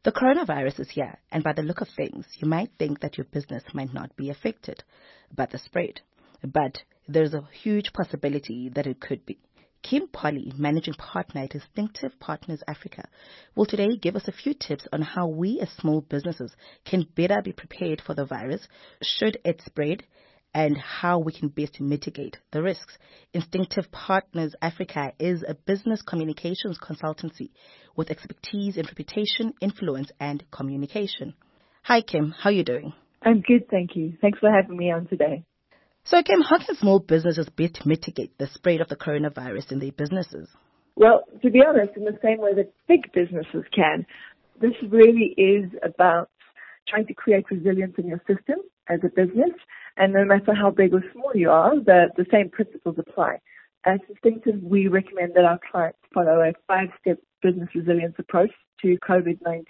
The coronavirus is here, and by the look of things, you might think that your business might not be affected by the spread. But there's a huge possibility that it could be. Kim Polly, managing partner at Instinctive Partners Africa, will today give us a few tips on how we as small businesses can better be prepared for the virus should it spread, and how we can best mitigate the risks. Instinctive Partners Africa is a business communications consultancy with expertise in reputation, influence, and communication. Hi, Kim. How are you doing? I'm good, thank you. Thanks for having me on today. So, Kim, how can small businesses best mitigate the spread of the coronavirus in their businesses? Well, to be honest, in the same way that big businesses can, this really is about trying to create resilience in your system as a business. And no matter how big or small you are, the same principles apply. At Instinctive, we recommend that our clients follow a 5-step business resilience approach to COVID-19.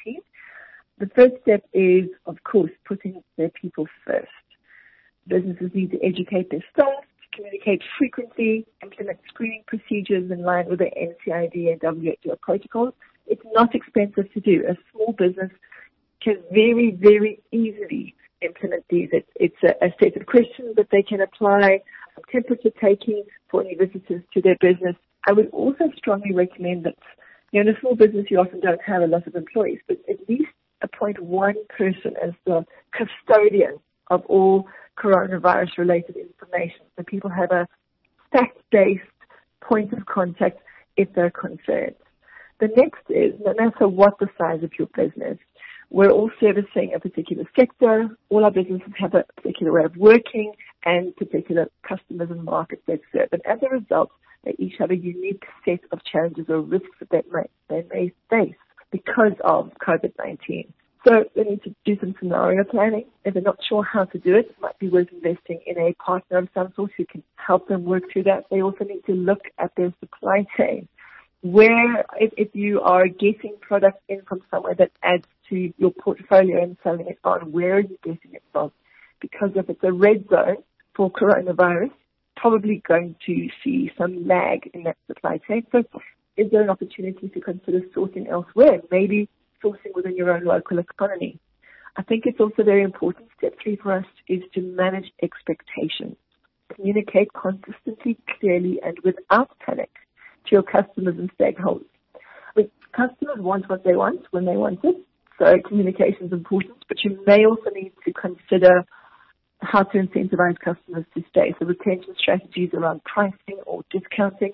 The first step is, of course, putting their people first. Businesses need to educate their staff, communicate frequently, implement screening procedures in line with the NCID and WHO protocols. It's not expensive to do. A small business can very, very easily implement these. It's a set of questions that they can apply, temperature taking for any visitors to their business. I would also strongly recommend that, in a small business you often don't have a lot of employees, but at least appoint one person as the custodian of all coronavirus-related information, so people have a fact-based point of contact if they're concerned. The next is, no matter what the size of your business, we're all servicing a particular sector. All our businesses have a particular way of working and particular customers and markets they serve. And as a result, they each have a unique set of challenges or risks that they may face because of COVID-19. So they need to do some scenario planning. If they're not sure how to do it, it might be worth investing in a partner of some sort who can help them work through that. They also need to look at their supply chain. Where, if you are getting product in from somewhere that adds to your portfolio and selling it on, where are you getting it from? Because if it's a red zone for coronavirus, probably going to see some lag in that supply chain. So is there an opportunity to consider sourcing elsewhere? Maybe sourcing within your own local economy. I think it's also very important. Step 3 for us is to manage expectations. Communicate consistently, clearly, and without panic to your customers and stakeholders. Customers want what they want when they want it, so communication is important, but you may also need to consider how to incentivize customers to stay. So retention strategies around pricing or discounting.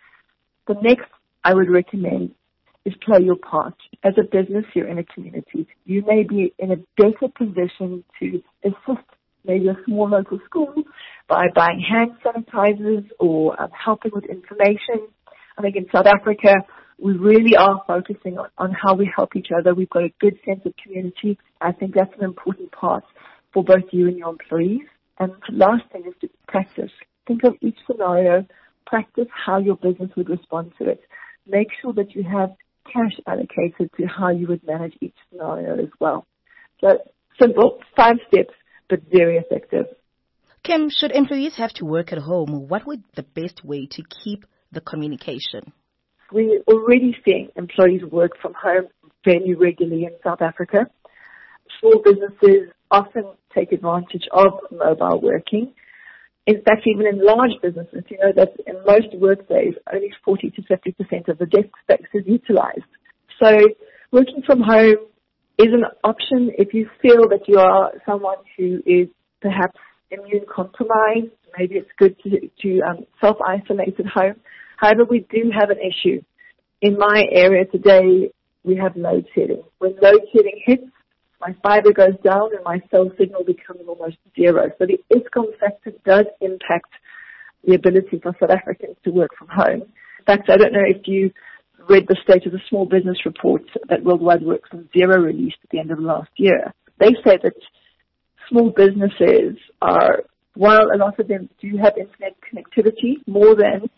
The next I would recommend is play your part. As a business, you're in a community. You may be in a better position to assist maybe a small local school by buying hand sanitizers or helping with information. I think in South Africa, we really are focusing on how we help each other. We've got a good sense of community. I think that's an important part for both you and your employees. And the last thing is to practice. Think of each scenario. Practice how your business would respond to it. Make sure that you have cash allocated to how you would manage each scenario as well. So simple, 5 steps, but very effective. Kim, should employees have to work at home, what would the best way to keep the communication? We're already seeing employees work from home fairly regularly in South Africa. Small businesses often take advantage of mobile working. In fact, even in large businesses, you know that in most workdays, only 40 to 50% of the desk space is utilized. So working from home is an option if you feel that you are someone who is perhaps immune compromised. Maybe it's good to self-isolate at home. However, we do have an issue. In my area today, we have load shedding. When load shedding hits, my fiber goes down and my cell signal becomes almost zero. So the Eskom factor does impact the ability for South Africans to work from home. In fact, I don't know if you read the State of the Small Business report that Worldwide Work from Zero released at the end of last year. They say that small businesses are, while a lot of them do have internet connectivity, more than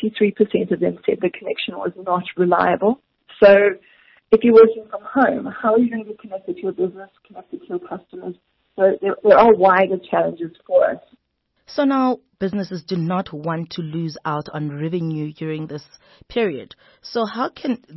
43% of them said the connection was not reliable. So if you're working from home, how are you going to be connected to your business, connected to your customers? So there are wider challenges for us. So now businesses do not want to lose out on revenue during this period. So how can they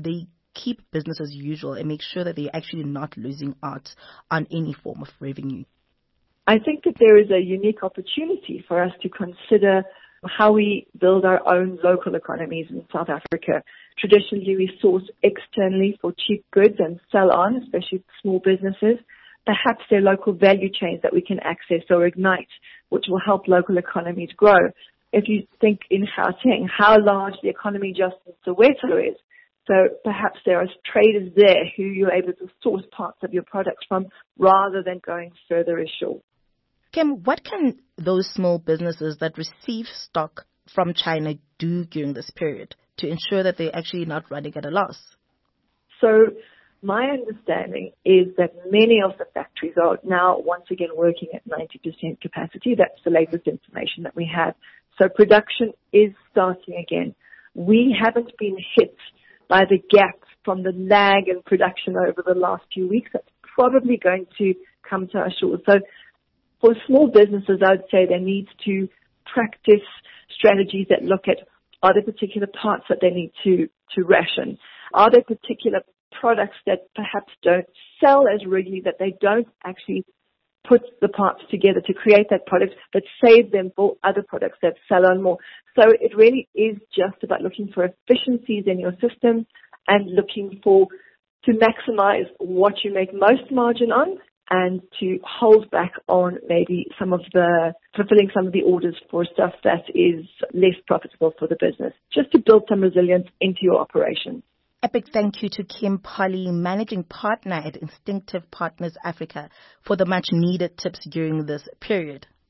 keep business as usual and make sure that they're actually not losing out on any form of revenue? I think that there is a unique opportunity for us to consider how we build our own local economies in South Africa. Traditionally, we source externally for cheap goods and sell on, especially small businesses. Perhaps there are local value chains that we can access or ignite, which will help local economies grow. If you think in Gauteng, how large the economy just in Soweto is, so perhaps there are traders there who you're able to source parts of your products from rather than going further ashore. Kim, what can those small businesses that receive stock from China do during this period to ensure that they're actually not running at a loss? So my understanding is that many of the factories are now once again working at 90% capacity. That's the latest information that we have. So production is starting again. We haven't been hit by the gap from the lag in production over the last few weeks. That's probably going to come to our shores. So for small businesses, I would say they need to practice strategies that look at, are there particular parts that they need to ration? Are there particular products that perhaps don't sell as regularly, that they don't actually put the parts together to create that product, but save them for other products that sell on more? So it really is just about looking for efficiencies in your system and looking to maximize what you make most margin on, and to hold back on maybe fulfilling some of the orders for stuff that is less profitable for the business, just to build some resilience into your operation. A big thank you to Kim Polly, Managing Partner at Instinctive Partners Africa, for the much needed tips during this period.